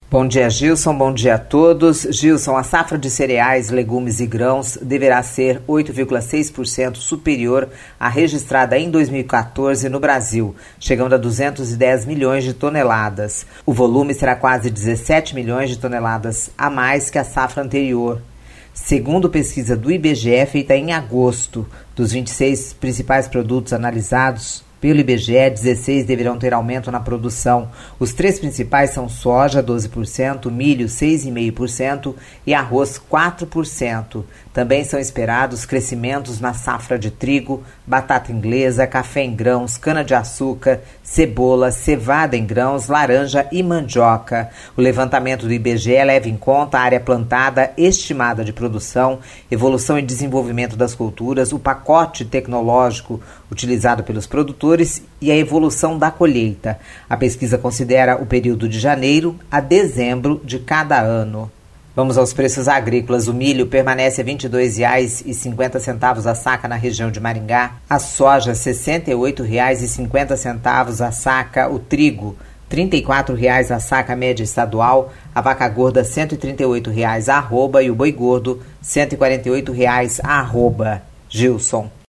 Bom dia, Gilson. Bom dia a todos. Gilson, a safra de cereais, legumes e grãos deverá ser 8,6% superior à registrada em 2014 no Brasil, chegando a 210 milhões de toneladas. O volume será quase 17 milhões de toneladas a mais que a safra anterior. Segundo pesquisa do IBGE feita em agosto, dos 26 principais produtos analisados pelo IBGE, 16 deverão ter aumento na produção. Os três principais são soja, 12%, milho, 6,5% e arroz, 4%. Também são esperados crescimentos na safra de trigo, batata inglesa, café em grãos, cana-de-açúcar, cebola, cevada em grãos, laranja e mandioca. O levantamento do IBGE leva em conta a área plantada estimada de produção, evolução e desenvolvimento das culturas, o pacote tecnológico utilizado pelos produtores e a evolução da colheita. A pesquisa considera o período de janeiro a dezembro de cada ano. Vamos aos preços agrícolas. O milho permanece a R$ 22,50 a saca na região de Maringá. A soja, R$ 68,50 a saca. O trigo, R$ 34,00 a saca média estadual. A vaca gorda, R$ 138,00 a arroba. E o boi gordo, R$ 148,00 a arroba. Gilson.